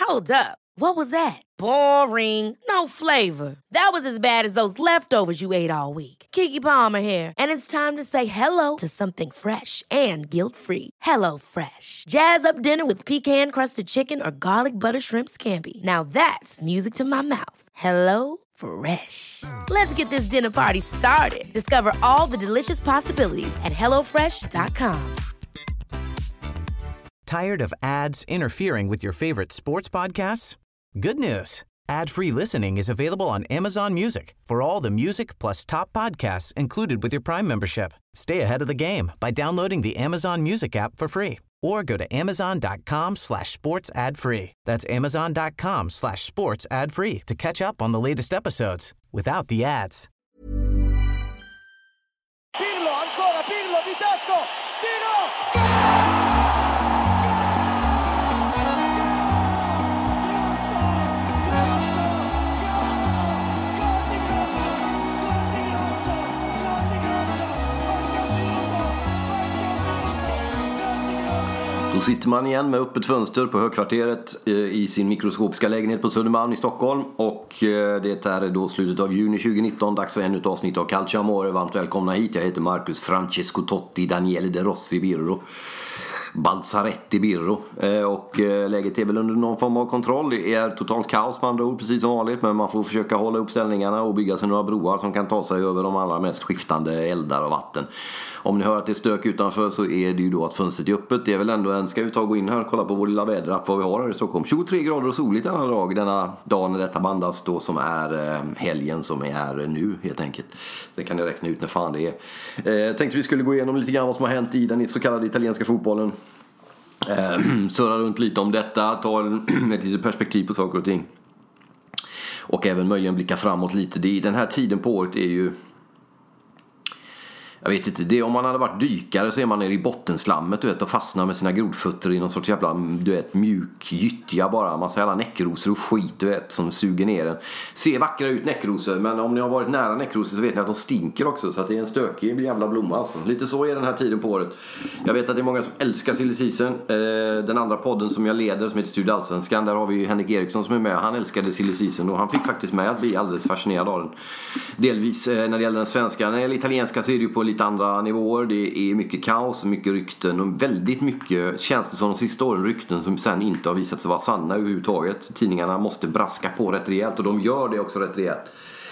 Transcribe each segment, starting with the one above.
Hold up. What was that? Boring. No flavor. That was as bad as those leftovers you ate all week. Keke Palmer here, and it's time to say hello to something fresh and guilt-free. Hello Fresh. Jazz up dinner with pecan-crusted chicken or garlic butter shrimp scampi. Now that's music to my mouth. Hello Fresh. Let's get this dinner party started. Discover all the delicious possibilities at hellofresh.com. Tired of ads interfering with your favorite sports podcasts? Good news. Ad-free listening is available on Amazon Music for all the music plus top podcasts included with your Prime membership. Stay ahead of the game by downloading the Amazon Music app for free or go to amazon.com/sports ad free. That's amazon.com/sports ad free to catch up on the latest episodes without the ads. Pirlo, ancora Pirlo di tacco, tiro! Då sitter man igen med öppet fönster på Högkvarteret i sin mikroskopiska lägenhet på Södermalm i Stockholm. Och det är då slutet av juni 2019, dags för ännu ett avsnitt av Calcio Amore. Varmt välkomna hit, jag heter Marcus Francesco Totti, Daniele De Rossi Birro, Balzaretti Birro. Och läget är väl under någon form av kontroll. Det är totalt kaos med andra ord, precis som vanligt. Men man får försöka hålla upp ställningarna och bygga sig några broar som kan ta sig över de allra mest skiftande eldar och vatten. Om ni hör att det är stök utanför så är det ju då att fönstret är öppet. Det är väl ändå en, ska vi ta och gå in här och kolla på vår lilla väderapp vad vi har här i Stockholm. 23 grader och soligt denna dag när detta bandas då, som är helgen som är nu helt enkelt. Det kan jag räkna ut när fan det är. Tänkte vi skulle gå igenom lite grann vad som har hänt i den så kallade italienska fotbollen. Surra runt lite om detta, ta ett litet perspektiv på saker och ting. Och även möjligen blicka framåt lite. Den här tiden på året är ju, jag vet inte, det, om man hade varit dykare så är man nere i bottenslammet, du vet, och fastnar med sina grodfötter i någon sorts jävla, du vet, mjuk gyttja bara, massa jävla näckrosor och skit, du vet, som suger ner en. Ser vackra ut näckrosor, men om ni har varit nära näckrosor så vet ni att de stinker också, så att det är en stökig jävla blomma alltså. Lite så är den här tiden på året. Jag vet att det är många som älskar silly season. Den andra podden som jag leder, som heter Studio Allsvenskan, där har vi ju Henrik Eriksson som är med. Han älskade silly season och han fick faktiskt med att bli alldeles fascinerad av den. Delvis när det gäller den svenska. När det gäller italienska så är det ju på lite andra nivåer. Det är mycket kaos och mycket rykten och väldigt mycket, känns det som de sista åren, rykten som sen inte har visat sig vara sanna överhuvudtaget. Tidningarna måste braska på rätt rejält och de gör det också rätt rejält.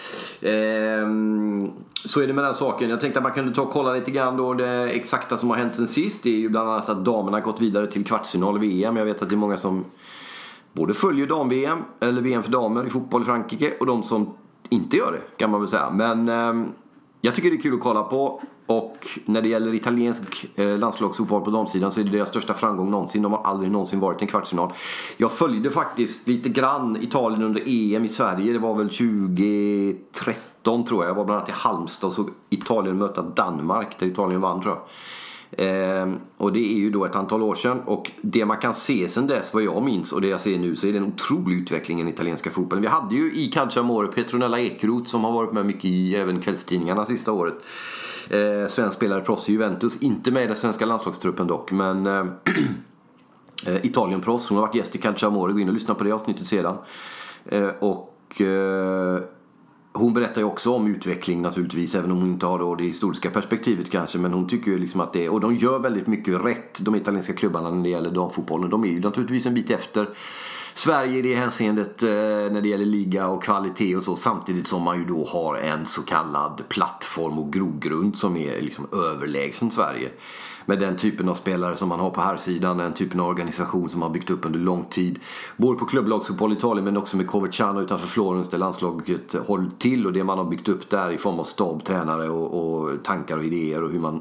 Så är det med den saken. Jag tänkte att man kunde ta och kolla lite grann då det exakta som har hänt sen sist. Det är ju bland annat att damerna gått vidare till kvartsfinal i VM. Jag vet att det är många som både följer dam-VM eller VM för damer i fotboll i Frankrike och de som inte gör det, kan man väl säga. Men jag tycker det är kul att kolla på. Och när det gäller italiensk landslagsfotboll på damsidan så är det deras största framgång någonsin. De har aldrig någonsin varit i en kvartsfinal. Jag följde faktiskt lite grann Italien under EM i Sverige. Det var väl 2013 tror jag. Jag var bland annat i Halmstad och såg Italien möta Danmark, där Italien vann tror jag. Och det är ju då ett antal år sedan. Och det man kan se sen dess, vad jag minns och det jag ser nu, så är det en otrolig utveckling i den italienska fotbollen. Vi hade ju i Calcio Amore Petronella Ekeroth som har varit med mycket i även kvällstidningarna sista året. Svensk spelare, proffs i Juventus, inte med i den svenska landslagstruppen dock, men Italien-proffs. Hon har varit gäst i Calcio Amore, gå in och lyssna på det avsnittet sedan. Hon berättar ju också om utveckling naturligtvis, även om hon inte har då det historiska perspektivet kanske, men hon tycker ju liksom att det, och de gör väldigt mycket rätt, de italienska klubbarna, när det gäller damfotbollen. De är ju naturligtvis en bit efter Sverige i det hänseendet när det gäller liga och kvalitet och så, samtidigt som man ju då har en så kallad plattform och grogrund som är liksom överlägsen Sverige. Med den typen av spelare som man har på här sidan, den typen av organisation som man byggt upp under lång tid. Både på klubblagsfotboll i Italien men också med Coverciano utanför Florens där landslaget håller till, och det man har byggt upp där i form av stab, tränare och tankar och idéer och hur man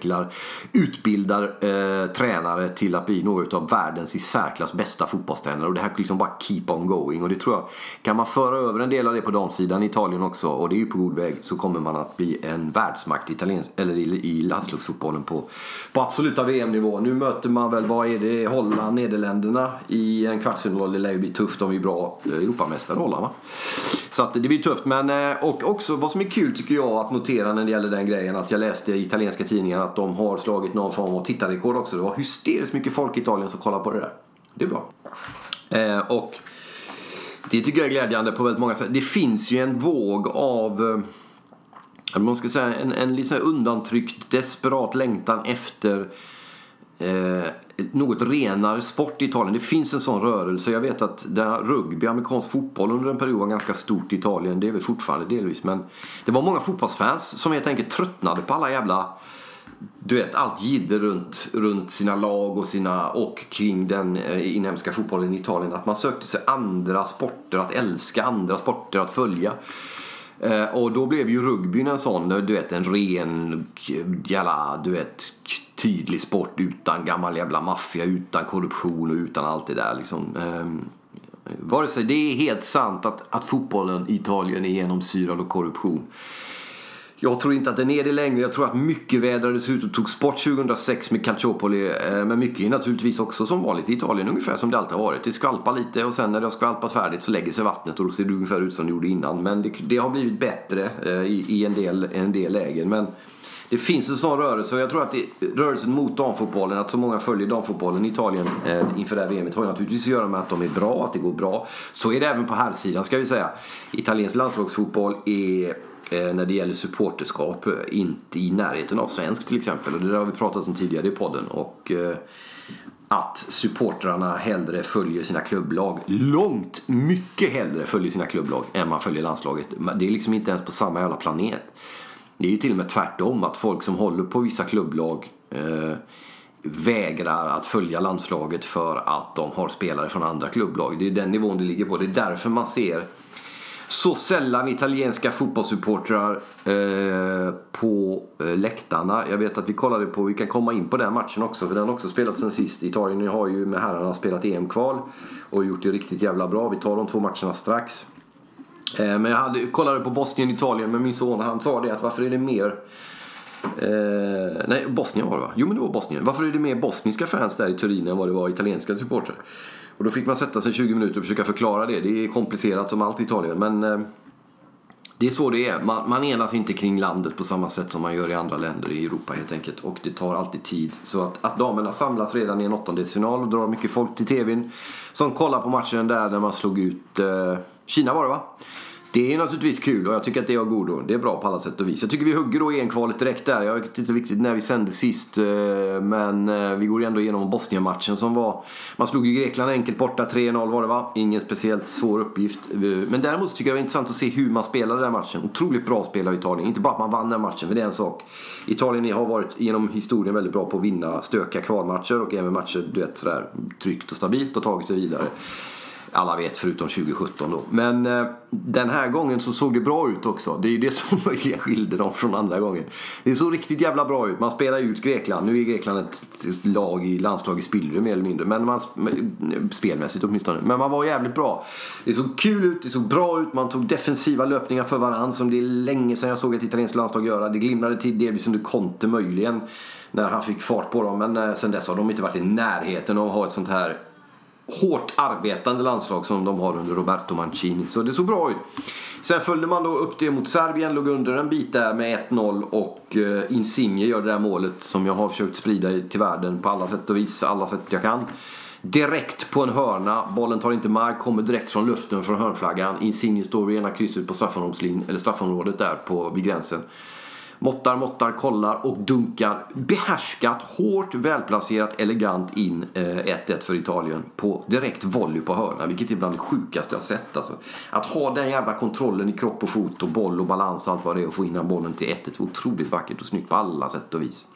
utbildar tränare till att bli något av världens i särklass bästa fotbollstränare. Och det här liksom bara keep on going, och det tror jag, kan man föra över en del av det på damsidan i Italien också, och det är ju på god väg, så kommer man att bli en världsmakt i landslagsfotbollen på absoluta VM-nivå. Nu möter man väl, vad är det, Holland, Nederländerna i en kvartsfinal. Det lär ju bli tufft om vi är bra Europamästare Holland, va? Så att det blir tufft, men och också vad som är kul tycker jag att notera när det gäller den grejen, att jag läste i italienska tidningar att de har slagit någon form av tittarrekord också. Det var hysteriskt mycket folk i Italien som kollar på det där. Det är bra. Och det tycker jag är glädjande på väldigt många sätt. Det finns ju en våg av, man ska säga, en lite undantryckt desperat längtan efter något renare sport i Italien. Det finns en sån rörelse. Jag vet att rugby, amerikansk fotboll under en period var ganska stort i Italien. Det är väl fortfarande delvis, men det var många fotbollsfans som helt enkelt tröttnade på alla jävla, du vet, allt jidder runt sina lag och kring den inhemska fotbollen i Italien. Att man sökte sig andra sporter, att älska andra sporter, att följa. Och då blev ju rugbyn en sån, du vet, en ren jävla, du vet, tydlig sport utan gammal jävla maffia, utan korruption och utan allt det där liksom. Vare sig det är helt sant att fotbollen i Italien är genomsyrad av korruption. Jag tror inte att den är det längre. Jag tror att mycket vädrades ut och tog sport 2006 med Calciopoli. Men mycket är naturligtvis också som vanligt i Italien, ungefär som det alltid har varit. Det skvalpar lite och sen när det har skvalpat färdigt så lägger sig vattnet och då ser det ungefär ut som det gjorde innan. Men det har blivit bättre i en del lägen. Men det finns en sån rörelse och jag tror att rörelsen mot damfotbollen, att så många följer damfotbollen i Italien inför det här VM:et, har naturligtvis att göra med att de är bra, att det går bra. Så är det även på här sidan, ska vi säga. Italiensk landslagsfotboll är, när det gäller supporterskap, inte i närheten av svensk till exempel. Och det har vi pratat om tidigare i podden. Och att supportrarna hellre följer sina klubblag, långt mycket hellre följer sina klubblag än man följer landslaget. Det är liksom inte ens på samma jävla planet. Det är ju till och med tvärtom, att folk som håller på vissa klubblag vägrar att följa landslaget för att de har spelare från andra klubblag. Det är den nivån det ligger på. Det är därför man ser så sällan italienska fotbollssupportrar på läktarna. Jag vet att vi kan komma in på den matchen också, för den har också spelat sen sist. Italien har ju med herrarna spelat EM-kval och gjort det riktigt jävla bra. Vi tar de 2 matcherna strax. Men jag kollade på Bosnien-Italien med min son. Han sa det, att varför är det mer nej, Bosnien var det, va? Jo, men det var Bosnien. Varför är det mer bosniska fans där i Turin än vad det var italienska supportrar? Och då fick man sätta sig 20 minuter och försöka förklara det. Det är komplicerat som allt i Italien, men det är så det är. Man enas inte kring landet på samma sätt som man gör i andra länder i Europa helt enkelt. Och det tar alltid tid. Så att damerna samlas redan i en 8-delsfinal och drar mycket folk till tvn som kollar på matchen där man slog ut Kina, var det, va? Det är naturligtvis kul och jag tycker att det är godo. Det är bra på alla sätt och vis. Jag tycker vi hugger då EM-kvalet direkt där. Jag vet inte riktigt när vi sände sist, men vi går ändå igenom Bosnien-matchen som var... Man slog ju Grekland enkelt borta, 3-0 var det, va? Ingen speciellt svår uppgift. Men däremot tycker jag det är intressant att se hur man spelar den här matchen. Otroligt bra spel av Italien. Inte bara att man vann den matchen, för det är en sak. Italien har varit genom historien väldigt bra på att vinna stöka kvalmatcher och även matcher, du vet, sådär tryggt och stabilt och tagit sig vidare. Alla vet, förutom 2017 då. Men den här gången så såg det bra ut också. Det är ju det som möjligen skilde dem från andra gången. Det såg riktigt jävla bra ut. Man spelar ut Grekland. Nu är Grekland ett landslag i spillror mer eller mindre. Men man spelmässigt åtminstone. Men man var jävligt bra. Det såg kul ut, det såg bra ut. Man tog defensiva löpningar för varann, som det är länge sedan jag såg ett italienskt landslag göra. Det glimrade till delvis under Conte möjligen, när han fick fart på dem. Men sen dess har de inte varit i närheten av att ha ett sånt här hårt arbetande landslag som de har under Roberto Mancini. Så det såg bra ut. Sen följde man då upp det mot Serbien, låg under en bit där med 1-0 och Insigne gör det där målet som jag har försökt sprida till världen på alla sätt och vis, alla sätt jag kan. Direkt på en hörna, bollen tar inte mark, kommer direkt från luften från hörnflaggan. Insigne står i ena krysset på straffområdet där vid gränsen. Måttar, kollar och dunkar behärskat, hårt, välplacerat, elegant in 1-1 för Italien på direkt volley på hörna, vilket är bland det sjukaste jag sett alltså. Att ha den jävla kontrollen i kropp och fot och boll och balans och allt vad det är, och få in bollen till 1-1 var otroligt vackert och snyggt på alla sätt och vis.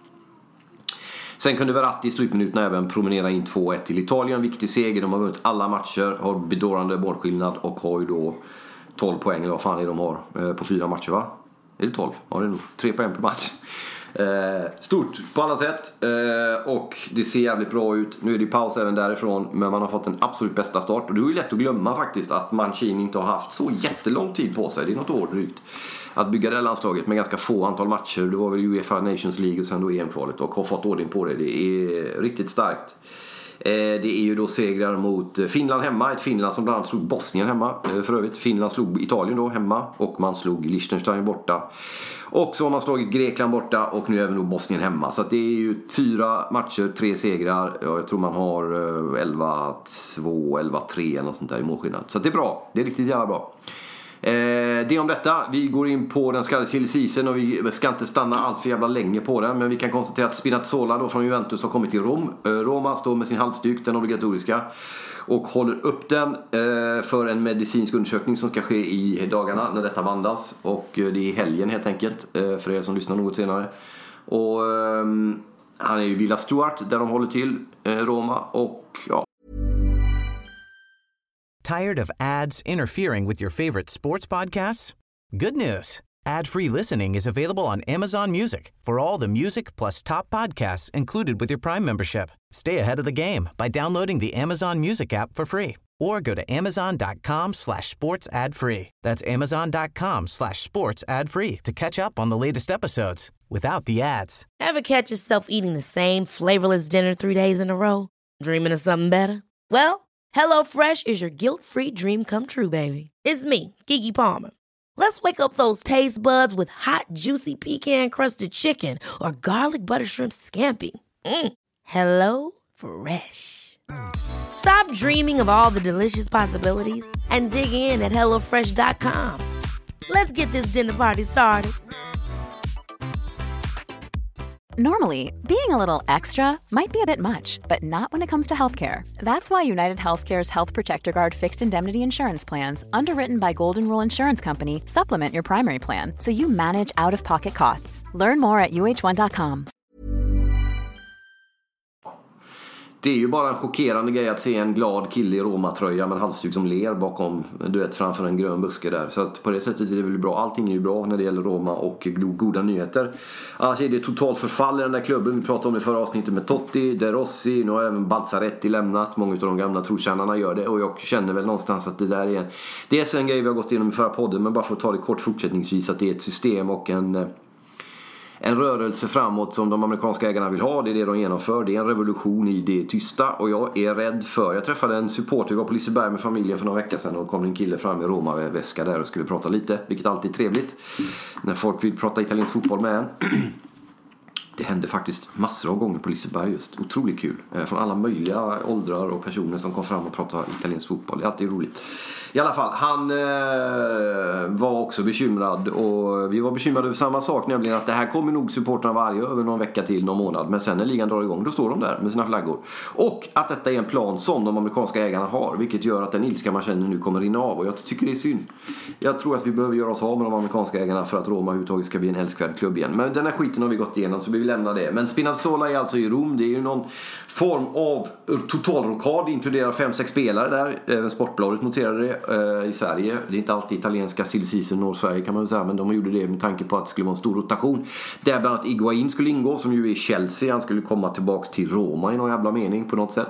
Sen kunde Verratti i slutminuterna även promenera in 2-1 till Italien. Viktig seger, de har vunnit alla matcher, har bedårande målskillnad och har ju då 12 poäng eller vad fan är de har på 4 matcher, va? Är det 12? Ja, det är nog 3 poäng per match. Stort på alla sätt. Och det ser jävligt bra ut. Nu är det paus även därifrån, men man har fått den absolut bästa start. Och det är ju lätt att glömma faktiskt att Mancini inte har haft så jättelång tid på sig. Det är något år drygt att bygga det här landslaget med ganska få antal matcher. Det var väl UEFA Nations League och sen då EM-kvalet, och har fått ordning på det. Det är riktigt starkt. Det är ju då segrar mot Finland hemma. Ett Finland som bland annat slog Bosnien hemma. För övrigt, Finland slog Italien då hemma. Och man slog Liechtenstein borta. Och så har man slagit Grekland borta och nu även då Bosnien hemma. Så att det är ju 4 matcher, 3 segrar. Jag tror man har 11-2, 11-3 eller något sånt där i målskillnad. Så att det är bra, det är riktigt jävla bra. Det om detta. Vi går in på den så kallade silly season och vi ska inte stanna allt för jävla länge på den, men vi kan konstatera att Spinazzola då från Juventus har kommit till Roma, står med sin halsduk, den obligatoriska, och håller upp den för en medicinsk undersökning som ska ske i dagarna när detta bandas, och det är helgen helt enkelt för er som lyssnar något senare. Och han är ju Villa Stuart där de håller till, Roma, och ja. Tired of ads interfering with your favorite sports podcasts? Good news. Ad-free listening is available on Amazon Music for all the music plus top podcasts included with your Prime membership. Stay ahead of the game by downloading the Amazon Music app for free or go to amazon.com/sports ad free. That's amazon.com/sports ad free to catch up on the latest episodes without the ads. Ever catch yourself eating the same flavorless dinner 3 days in a row? Dreaming of something better? Well, HelloFresh is your guilt-free dream come true, baby. It's me, Keke Palmer. Let's wake up those taste buds with hot, juicy pecan-crusted chicken or garlic butter shrimp scampi. Hello Fresh. Stop dreaming of all the delicious possibilities and dig in at HelloFresh.com. Let's get this dinner party started. Normally, being a little extra might be a bit much, but not when it comes to healthcare. That's why United Healthcare's Health Protector Guard fixed indemnity insurance plans, underwritten by Golden Rule Insurance Company, supplement your primary plan so you manage out-of-pocket costs. Learn more at uh1.com. Det är ju bara en chockerande grej att se en glad kille i Roma-tröja med en halsduk som ler bakom, du vet, framför en grön buske där. Så att på det sättet är det väl bra. Allting är ju bra när det gäller Roma och goda nyheter. Annars är det totalt förfall i den där klubben. Vi pratade om det förra avsnittet med Totti, De Rossi, nu har även Balzaretti lämnat. Många av de gamla trotjänarna gör det, och jag känner väl någonstans att det där är det är en grej vi har gått igenom i förra podden, men bara för att ta det kort fortsättningsvis, att det är ett system och en rörelse framåt som de amerikanska ägarna vill ha. Det är det de genomför. Det är en revolution i det tysta, och jag är rädd för. Jag träffade en supporter, vi var på Liseberg med familjen för några veckor sedan, och kom en kille fram i Roma-väska där och skulle prata lite, vilket alltid är trevligt när folk vill prata italiensk fotboll med en. Det hände faktiskt massor av gånger på Liseberg just. Otroligt kul. Från alla möjliga åldrar och personer som kom fram och pratade italiensk fotboll. Det är alltid roligt. I alla fall, han var också bekymrad, och vi var bekymrade över samma sak, nämligen att det här kommer nog supporterna varje över någon vecka till, någon månad, men sen när ligan drar igång, då står de där med sina flaggor. Och att detta är en plan som de amerikanska ägarna har, vilket gör att den ilska man känner nu kommer rinna av, och jag tycker det är synd. Jag tror att vi behöver göra oss av med de amerikanska ägarna för att Roma överhuvudtaget ska bli en älskvärd klubb igen. Men den här skiten har vi gått igenom, så vi vill lämna det. Men Spinazzola är alltså i Rom. Det är ju någon form av totalrokad, inkluderar 5-6 spelare där. Även Sportbladet noterade det i Sverige. Det är inte alltid italienska silly season norr Sverige kan man säga, men de gjorde det med tanke på att det skulle vara en stor rotation. Där bland annat Higuain skulle ingå, som ju är Chelsea. Han skulle komma tillbaks till Roma i någon jävla mening på något sätt.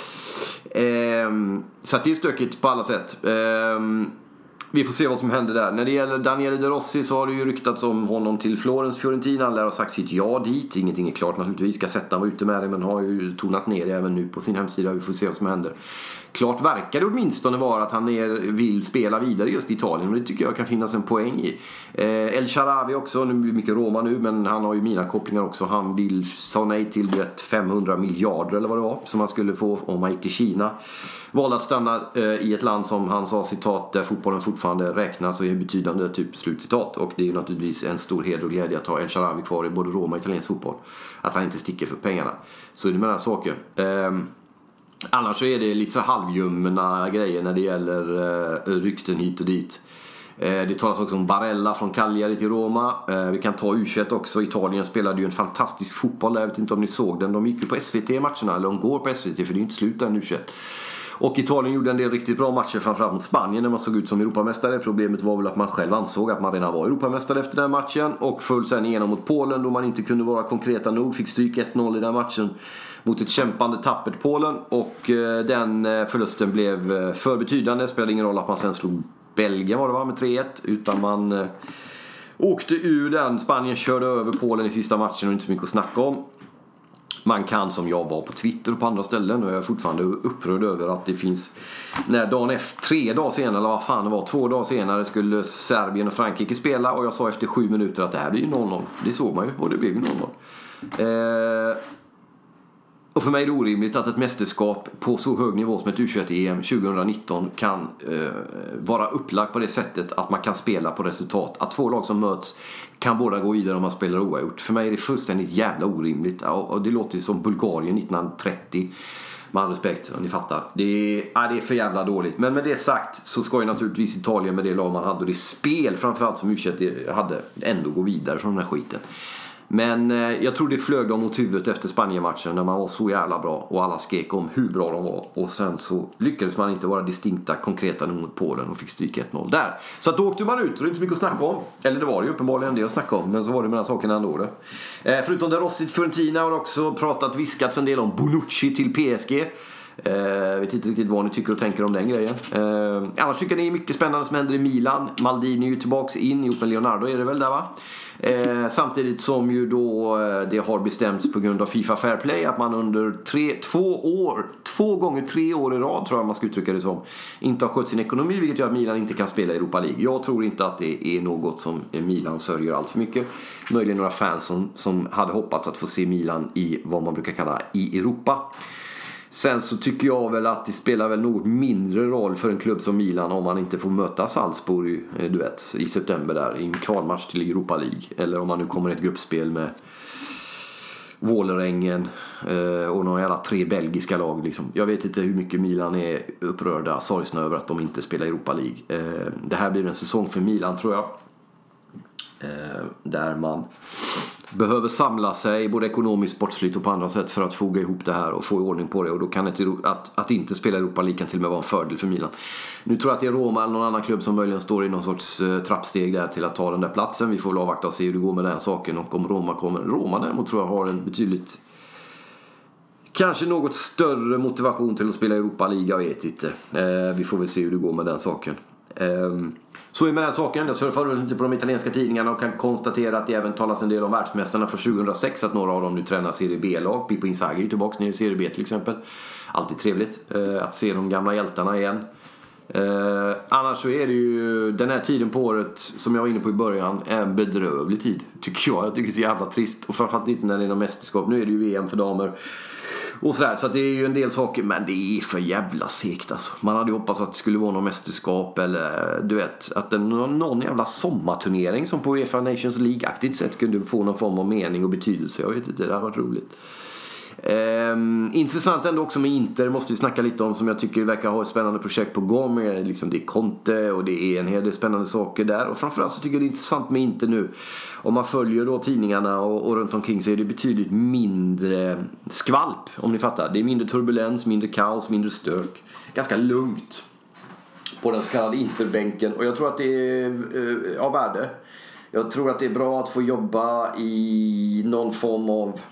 Så att det är stökigt på alla sätt. Vi får se vad som händer där. När det gäller Daniele De Rossi så har det ju ryktats om honom till Florence Fiorentina. Han lär ha sagt sitt ja dit. Ingenting är klart naturligtvis. Ska sätta han var ute med det, men har ju tonat ner det även nu på sin hemsida. Vi får se vad som händer. Klart verkar det åtminstone vara att han vill spela vidare just i Italien, och det tycker jag kan finnas en poäng i. El Shaarawy också, nu blir mycket Roma nu, men han har ju mina kopplingar också. Han vill sa nej till 500 miljarder eller vad det var som han skulle få om han gick till Kina. Valde att stanna i ett land som han sa, citat, där fotbollen fortfarande räknas och är betydande, typ slutcitat. Och det är ju naturligtvis en stor heder och glädje att ha El Shaarawy kvar i både Roma och italiensk fotboll. Att han inte sticker för pengarna. Så är det med den här saken. Annars så är det lite så halvljumna grejer när det gäller rykten hit och dit. Det talas också om Barella från Cagliari till Roma. Vi kan ta U21 också. Italien spelade ju en fantastisk fotboll. Jag vet inte om ni såg den. De gick ju på SVT-matcherna, eller de går på SVT, för det är ju inte slut där U21. Och Italien gjorde en del riktigt bra matcher, framförallt mot Spanien när man såg ut som Europamästare. Problemet var väl att man själv ansåg att man redan var Europamästare efter den matchen. Och föll sen igenom mot Polen då man inte kunde vara konkreta nog. Fick stryk 1-0 i den matchen mot ett kämpande tappert Polen. Och den förlusten blev för betydande. Det spelade ingen roll att man sen slog Belgien var det var med 3-1. Utan man åkte ur den. Spanien körde över Polen i sista matchen och inte så mycket att snacka om. man kan, som jag var på Twitter och på andra ställen, och jag är fortfarande upprörd över att det finns, när dagen efter, 3 dagar senare, eller vad fan det var, 2 dagar senare skulle Serbien och Frankrike spela, och jag sa efter 7 minuter att det här blir ju 0-0. Det såg man ju, och det blev ju 0-0. Och för mig är det orimligt att ett mästerskap på så hög nivå som ett U21-EM 2019 kan vara upplagt på det sättet att man kan spela på resultat. Att 2 lag som möts kan båda gå vidare om man spelar oavgjort. För mig är det fullständigt jävla orimligt. Och det låter ju som Bulgarien 1930. Med all respekt, ni fattar. Det är för jävla dåligt. Men med det sagt så ska ju naturligtvis Italien, med det lag man hade och det spel framförallt som U21 hade, ändå gå vidare från den här skiten. Men jag tror det flög dem mot huvudet efter Spanien-matchen när man var så jävla bra och alla skrek om hur bra de var. Och sen så lyckades man inte vara distinkta, konkreta mot Polen och fick stryka 1-0 där. Så att då åkte man ut, och det är inte så mycket att snacka om. Eller det var det ju uppenbarligen det att snacka om, men så var det med den saken ändå det. Förutom det Rossi till Fiorentina har också viskats en del om Bonucci till PSG. Vet inte riktigt vad ni tycker och tänker om den grejen. Annars tycker jag det är mycket spännande som händer i Milan. Maldini är ju tillbaks in ihop med Leonardo, är det väl där va? Samtidigt som ju då det har bestämts på grund av FIFA Fair Play att man under 2 gånger 3 år i rad, tror jag man ska uttrycka det som, inte har skött sin ekonomi, vilket gör att Milan inte kan spela i Europa League. Jag tror inte att det är något som Milan sörjer allt för mycket. Möjligen några fans som hade hoppats att få se Milan i vad man brukar kalla i Europa. Sen så tycker jag väl att det spelar väl något mindre roll för en klubb som Milan om man inte får möta Salzburg, du vet, i september där i en kvalmatch till Europa League, eller om man nu kommer i ett gruppspel med Vålerengen och några jävla 3 belgiska lag liksom. Jag vet inte hur mycket Milan är upprörda, sorgsna över att de inte spelar Europa League. Det här blir en säsong för Milan, tror jag, där man behöver samla sig både ekonomiskt, sportsligt och på andra sätt för att foga ihop det här och få ordning på det. Och då kan att inte spela Europa League kan till och med vara en fördel för Milan. Nu tror jag att det är Roma eller någon annan klubb som möjligen står i någon sorts trappsteg där till att ta den där platsen. Vi får väl avvakta och se hur det går med den saken. Och om Roma kommer. Roma däremot tror jag har en betydligt, kanske något större motivation till att spela Europa League, jag vet inte. Vi får väl se hur det går med den saken. Så är med den saken. Jag surfar runt lite på de italienska tidningarna och kan konstatera att det även talas en del om världsmästarna för 2006, att några av dem nu tränar Serie B-lag. Pippo Inzaghi är tillbaka ner i Serie B till exempel. Alltid trevligt att se de gamla hjältarna igen. Annars så är det ju den här tiden på året, som jag var inne på i början, en bedrövlig tid, tycker jag. Jag tycker det är så jävla trist. Och framförallt inte när det är någon mästerskap. Nu är det ju VM för damer och sådär, så att det är ju en del saker, men det är för jävla segt alltså. Man hade ju hoppats att det skulle vara någon mästerskap, eller du vet, att någon jävla sommarturnering som på UEFA Nations League-aktigt sätt kunde få någon form av mening och betydelse. Jag vet inte, det här var roligt. Intressant ändå också med Inter, måste vi snacka lite om, som jag tycker verkar ha ett spännande projekt på gång med, liksom, det är Conte och det är en hel del spännande saker där. Och framförallt så tycker jag det är intressant med Inter nu. Om man följer då tidningarna och runt omkring, så är det betydligt mindre skvalp, om ni fattar. Det är mindre turbulens, mindre kaos, mindre stök. Ganska lugnt på den så kallade Interbänken. Och jag tror att det är av värde. Jag tror att det är bra att få jobba i någon form av...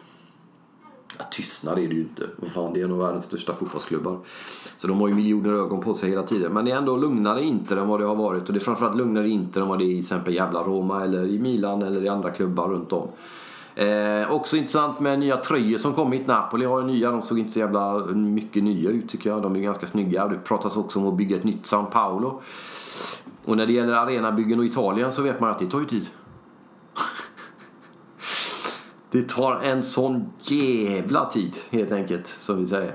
Tystnad är det ju inte. Fan, det är en av världens största fotbollsklubbar. Så de har ju miljoner ögon på sig hela tiden. Men det är ändå lugnare Inter än vad det har varit. Och det är framförallt lugnare Inter än vad det är i exempel jävla Roma eller i Milan eller i andra klubbar runt om. Också intressant med nya tröjor som kommit. Napoli har ju nya. De såg inte så jävla mycket nya ut, tycker jag. De är ganska snygga. Det pratas också om att bygga ett nytt São Paulo. Och när det gäller arenabyggen och Italien så vet man att det tar ju tid. Det tar en sån jävla tid, helt enkelt, som vi säger.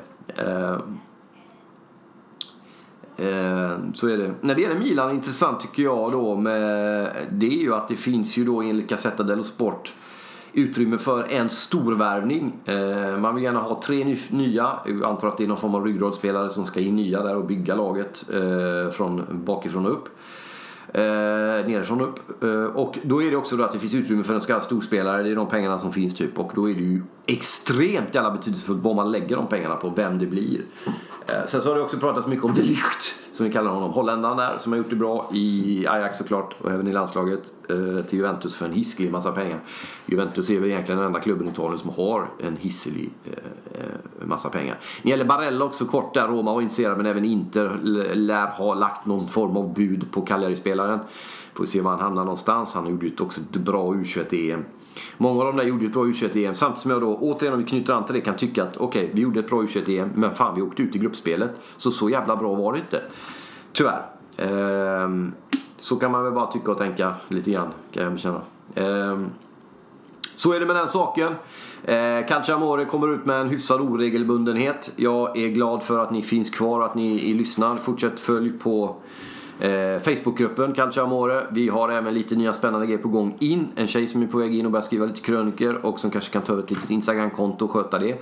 Så är det. När det gäller Milan, intressant tycker jag då, det är ju att det finns ju då enligt Gazzetta dello Sport utrymme för en storvärvning. Man vill gärna ha 3 nya. Jag antar att det är någon form av ryggradsspelare som ska in nya där och bygga laget från bakifrån och upp. Nerifrån upp. Och då är det också då att det finns utrymme för en så kallad storspelare. Det är de pengarna som finns typ. Och då är det ju extremt jävla betydelsefullt vad man lägger de pengarna på, vem det blir. Sen så har det också pratats mycket om De Ligt, som vi kallar honom, holländaren där, som har gjort det bra i Ajax såklart och även i landslaget, till Juventus för en hiskelig massa pengar. Juventus är väl egentligen den enda klubben i Italien som har en hisselig massa pengar. När det gäller Barella också kort där, Roma var intresserad, men även Inter lär ha lagt någon form av bud på Cagliari-spelaren. Får se var han hamnar någonstans. Han gjorde ju också ett bra U21-EM. Många av dem där gjorde ett bra U21-EM. Samtidigt som jag då, återigen om vi knyter an till det, kan tycka att okej, vi gjorde ett bra U21-EM, men fan, vi åkte ut i gruppspelet. Så jävla bra var det inte. Tyvärr. Så kan man väl bara tycka och tänka lite grann, kan jag känna. Så är det med den saken. Calciamore kommer ut med en hyfsad oregelbundenhet. Jag är glad för att ni finns kvar, att ni lyssnar. Fortsätt följ på Facebookgruppen Calciamore. Vi har även lite nya spännande grejer på gång in. En tjej som är på väg in och börjar skriva lite kröniker och som kanske kan ta över ett litet Instagram-konto och sköta det.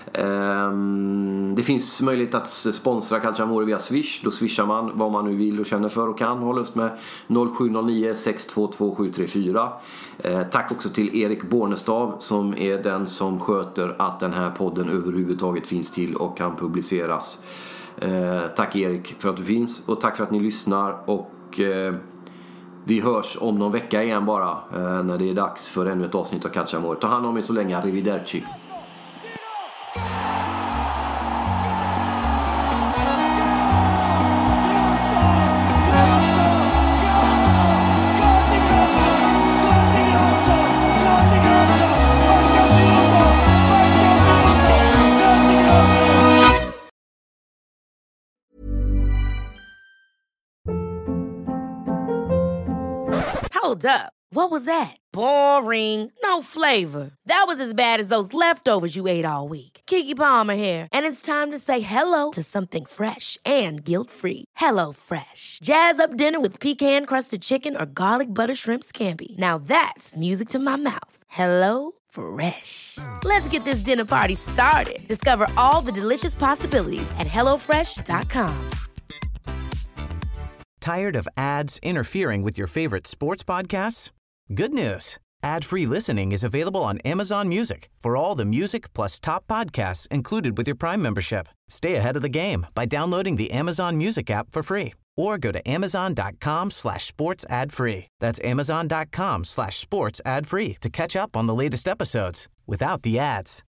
Det finns möjlighet att sponsra Calciamore via Swish. Då swishar man vad man nu vill och känner för och kan. Håll oss med 0709 622 734. Tack också till Erik Bornestav som är den som sköter att den här podden överhuvudtaget finns till och kan publiceras. Tack Erik för att du finns och tack för att ni lyssnar och vi hörs om någon vecka igen bara när det är dags för ännu ett avsnitt av Calciamore. Ta hand om er så länge, arrivederci. Hold up. What was that? Boring. No flavor. That was as bad as those leftovers you ate all week. Keke Palmer here, and it's time to say hello to something fresh and guilt-free. Hello Fresh. Jazz up dinner with pecan-crusted chicken or garlic butter shrimp scampi. Now that's music to my mouth. Hello Fresh. Let's get this dinner party started. Discover all the delicious possibilities at hellofresh.com. Tired of ads interfering with your favorite sports podcasts? Good news. Ad-free listening is available on Amazon Music for all the music plus top podcasts included with your Prime membership. Stay ahead of the game by downloading the Amazon Music app for free or go to amazon.com/sports ad free. That's amazon.com/sports ad free to catch up on the latest episodes without the ads.